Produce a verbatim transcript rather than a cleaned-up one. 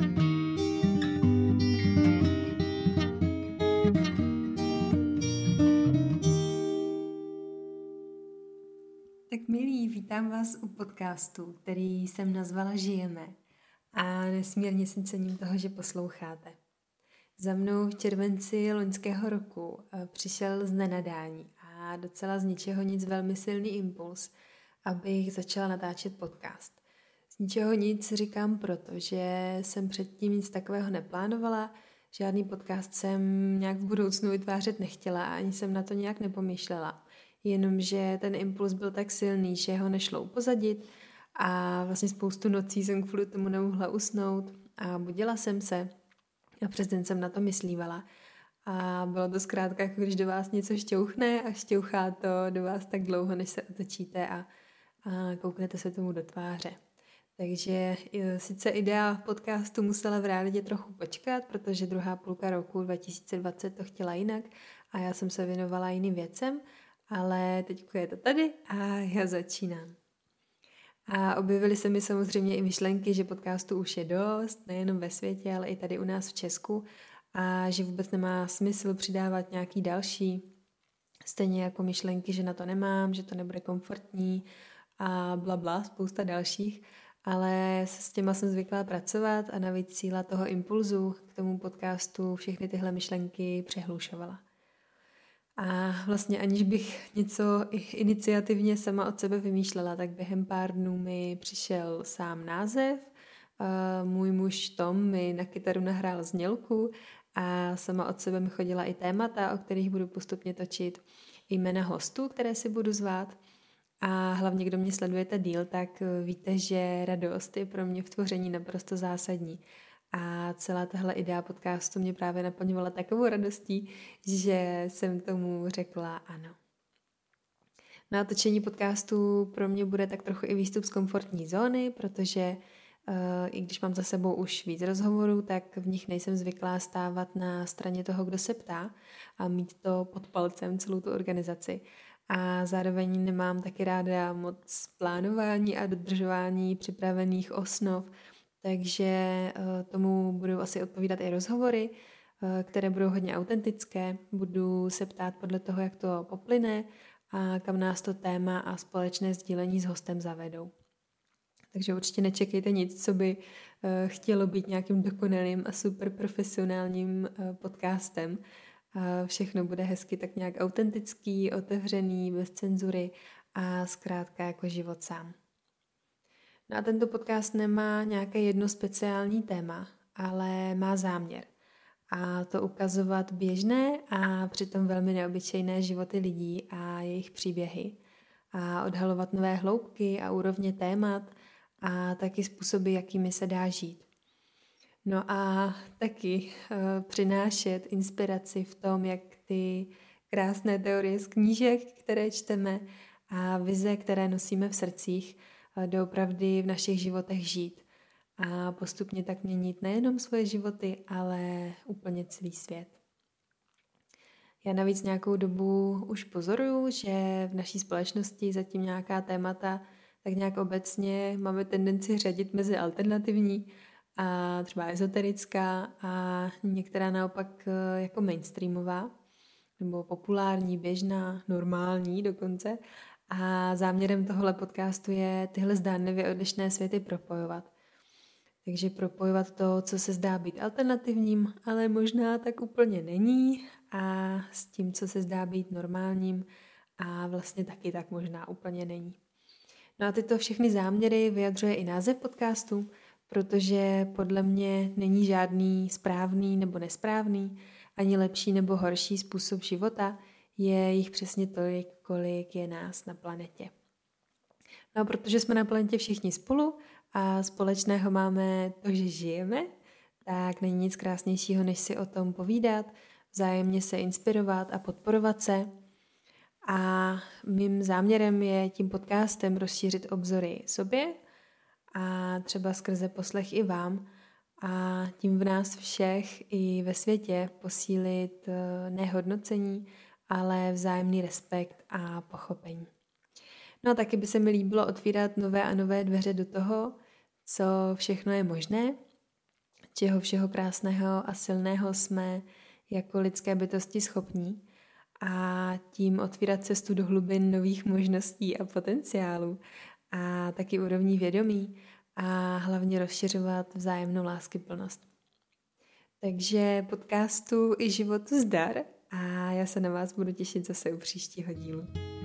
Tak milí, vítám vás u podcastu, který jsem nazvala Žijeme a nesmírně si cením toho, že posloucháte. Za mnou v červenci loňského roku přišel z nenadání a docela z ničeho nic velmi silný impuls, abych začala natáčet podcast. Z ničeho nic říkám proto, že jsem předtím nic takového neplánovala, žádný podcast jsem nějak v budoucnu vytvářet nechtěla a ani jsem na to nějak nepomýšlela. Jenomže ten impuls byl tak silný, že ho nešlo upozadit a vlastně spoustu nocí jsem kvůli tomu nemohla usnout a budila jsem se a přes den jsem na to myslívala. A bylo to zkrátka, jako když do vás něco šťouchne a šťouchá to do vás tak dlouho, než se otočíte a, a kouknete se tomu do tváře. Takže sice idea podcastu musela v realitě trochu počkat, protože druhá půlka roku dva tisíce dvacet to chtěla jinak a já jsem se věnovala jiným věcem, ale teď je to tady a já začínám. A objevily se mi samozřejmě i myšlenky, že podcastu už je dost, nejenom ve světě, ale i tady u nás v Česku a že vůbec nemá smysl přidávat nějaký další. Stejně jako myšlenky, že na to nemám, že to nebude komfortní a bla bla, spousta dalších, ale s těma jsem zvyklá pracovat a navíc síla toho impulzu k tomu podcastu všechny tyhle myšlenky přehlušovala. A vlastně aniž bych něco iniciativně sama od sebe vymýšlela, tak během pár dnů mi přišel sám název. Můj muž Tom mi na kytaru nahrál znělku a sama od sebe mi chodila i témata, o kterých budu postupně točit, i jména hostů, které si budu zvát. A hlavně, kdo mě sledujete díl, tak víte, že radost je pro mě v tvoření naprosto zásadní. A celá tahle idea podcastu mě právě naplňovala takovou radostí, že jsem tomu řekla ano. Natočení podcastu pro mě bude tak trochu i výstup z komfortní zóny, protože uh, i když mám za sebou už víc rozhovorů, tak v nich nejsem zvyklá stávat na straně toho, kdo se ptá a mít to pod palcem celou tu organizaci. A zároveň nemám taky ráda moc plánování a dodržování připravených osnov, takže tomu budou asi odpovídat i rozhovory, které budou hodně autentické. Budu se ptát podle toho, jak to poplyne a kam nás to téma a společné sdílení s hostem zavedou. Takže určitě nečekejte nic, co by chtělo být nějakým dokonalým a super profesionálním podcastem. Všechno bude hezky tak nějak autentický, otevřený, bez cenzury a zkrátka jako život sám. No a tento podcast nemá nějaké jedno speciální téma, ale má záměr. A to ukazovat běžné a přitom velmi neobyčejné životy lidí a jejich příběhy. A odhalovat nové hloubky a úrovně témat a taky způsoby, jakými se dá žít. No a taky uh, přinášet inspiraci v tom, jak ty krásné teorie z knížek, které čteme a vize, které nosíme v srdcích, doopravdy v našich životech žít a postupně tak měnit nejenom svoje životy, ale úplně celý svět. Já navíc nějakou dobu už pozoruju, že v naší společnosti zatím nějaká témata tak nějak obecně máme tendenci řadit mezi alternativní a třeba ezoterická a některá naopak jako mainstreamová nebo populární, běžná, normální dokonce. A záměrem tohohle podcastu je tyhle zdánlivě odlišné světy propojovat. Takže propojovat to, co se zdá být alternativním, ale možná tak úplně není, a s tím, co se zdá být normálním a vlastně taky tak možná úplně není. No a tyto všechny záměry vyjadřuje i název podcastu, protože podle mě není žádný správný nebo nesprávný, ani lepší nebo horší způsob života, je jich přesně tolik, kolik je nás na planetě. No a protože jsme na planetě všichni spolu a společného máme to, že žijeme, tak není nic krásnějšího, než si o tom povídat, vzájemně se inspirovat a podporovat se. A mým záměrem je tím podcastem rozšířit obzory sobě a třeba skrze poslech i vám a tím v nás všech i ve světě posílit nehodnocení, ale vzájemný respekt a pochopení. No a taky by se mi líbilo otvírat nové a nové dveře do toho, co všechno je možné, čeho všeho krásného a silného jsme jako lidské bytosti schopní a tím otvírat cestu do hlubin nových možností a potenciálů a taky úrovní vědomí a hlavně rozšiřovat vzájemnou láskyplnost. Takže podcastu i životu zdar a já se na vás budu těšit zase u příštího dílu.